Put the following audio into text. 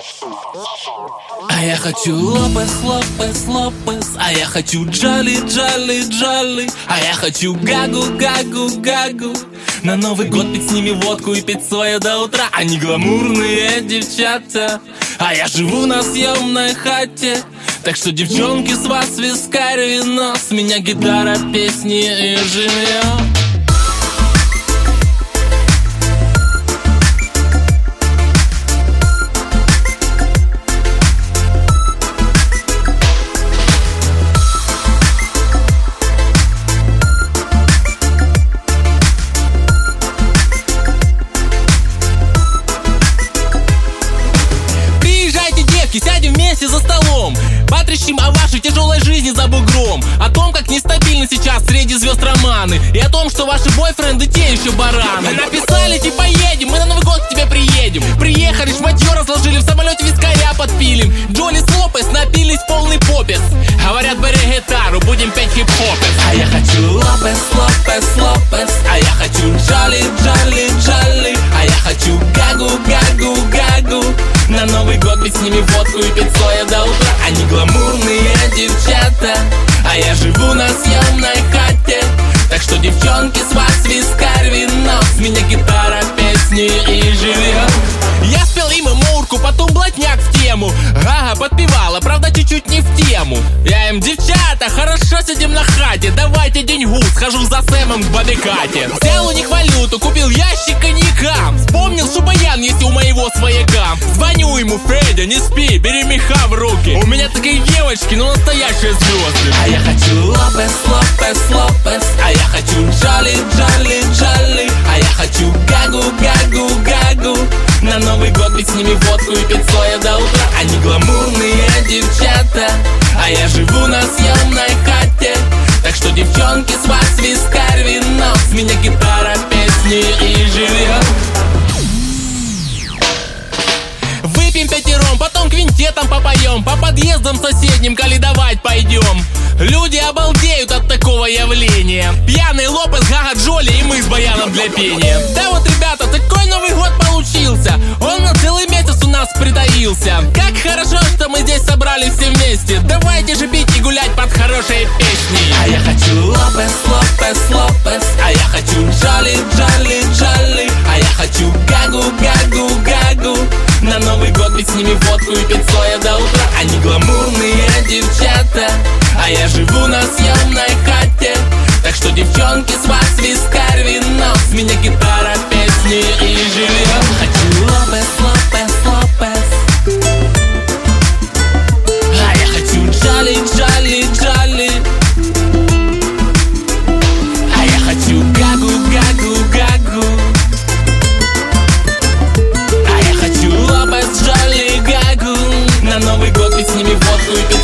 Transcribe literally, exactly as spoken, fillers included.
А я хочу Лопес, Лопес, Лопес. А я хочу Джоли, Джоли, Джоли. А я хочу Гагу, Гагу, Гагу. На Новый год пить с ними водку и пить сою до утра. Они гламурные девчата, а я живу на съемной хате. Так что, девчонки, с вас вискарь, вино, с меня гитара, песни и жилье. Сядем вместе за столом, потрещим о вашей тяжелой жизни за бугром, о том, как нестабильны сейчас среди звезд романы, и о том, что ваши бойфренды те еще бараны. Написали, типа едем, мы на Новый год к тебе приедем. Приехали, шматье разложили, в самолете вискаря подпилим. Джоли с Лопес напились полный попец. Говорят, бери гитару, будем петь хип-хопес. А я хочу Лопес, Лопес, Лопес. А я хочу Джоли, Джоли, Джоли. А я хочу Гагу, Гагу, Гагу. На Новый год пить с ними водку и пить соя до утра. Они гламурные девчата, а я живу на съемной хате. Так что, девчонки, с вас вискарь, вино, с меня гитара, песни и жилье. Я спел им Мурку, потом блатняк в тему. Гага подпевала, правда чуть-чуть не в тему. Я им: девчата, хорошо сидим на хате, давайте деньгу, схожу за Сэмом к бабе Кате. Взял у них валюту, купил ящик коньяка. Вспомнил, что баян есть у моего свояка. Звоню ему: Федя, не спи, бери меха в руки. У меня такие девочки, но настоящие звезды. А я хочу Лопес, Лопес, Лопес. А я хочу Джоли, Джоли, Джоли. А я хочу Гагу, Гагу, Гагу. На Новый год пить с ними водку и пить соя до утра. Они гламурные девчата, а я живу на съемной хате. Так что, девчонки, с вас вискарь, вино, с меня гитара, песни и жилье. Выпьем пятером, потом квинтетом попоем, по подъездам соседним каледовать пойдем. Люди обалдеют от такого явления. Пьяный Лопес, Гага, Джоли и мы с баяном для пения. Да вот, ребята, такой Новый год получился. Он на целый месяц у нас притаился. Как хорошо, что мы здесь собрались все вместе. Давайте же пить и гулять под хорошие песни. А я хочу Лопес, Лопес, Лопес. А я хочу Джоли, Джоли, Джоли. А я хочу Гагу, Гагу, Гагу. На Новый год пить с ними водку и пить соя до утра. Они гламурные девчата, а я живу на съемной хате. Так что, девчонки, с вас вискарь, вино, с меня гитара, песни и жилье. Хочу Лопес, Лопес, Лопес. А я хочу Джоли, Джоли, Джоли. А я хочу Гагу, Гагу, Гагу. А я хочу Лопес, Джоли, Гагу. На Новый год пить с ними водку и пить